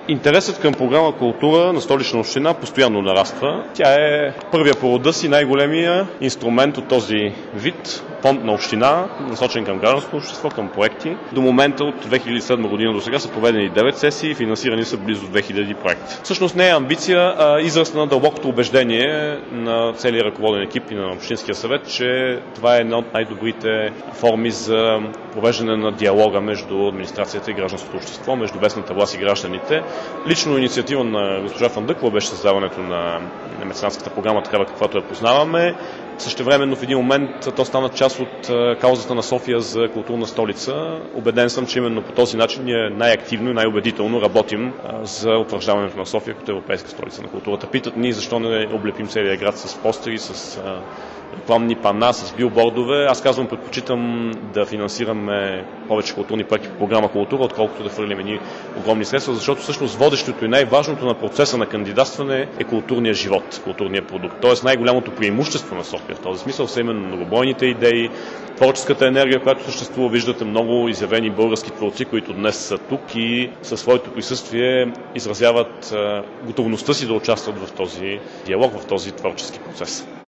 Интересът към програма Култура на Столична община постоянно нараства. Тя е първия по рода си, най-големия инструмент от този вид, фонд на община, насочен към гражданското общество, към проекти. До момента от 2007 година до сега са проведени 9 сесии и финансирани са близо 2000 проекти. Всъщност не е амбиция, а израз на дълбокото убеждение на целия ръководен екип и на Общинския съвет, че това е една от най-добрите форми за провеждане на диалога между администрацията и гражданското общество, между местната власт и гражданите. Лично инициатива на госпожа Фандъкова беше създаването на меценатската програма, такава каквато я познаваме. Същевременно в един момент то стана част от каузата на София за културна столица. Убеден съм, че именно по този начин ние най-активно и най-убедително работим за утвърждаването на София като европейска столица на културата. Питат ни защо не облепим целия град с постери, с рекламни пана, с билбордове. Аз казвам, предпочитам да финансираме повече културни проекти по програма Култура, отколкото да хвърлим едни огромни средства, защото всъщност водещото и най-важното на процеса на кандидатстване е културният живот, културният продукт. Тоест най-голямото преимущество на София в този смисъл са именно многобройните идеи, творческата енергия, която съществува. Виждате много изявени български творци, които днес са тук и със своето присъствие изразяват готовността си да участват в този диалог, в този творчески процес.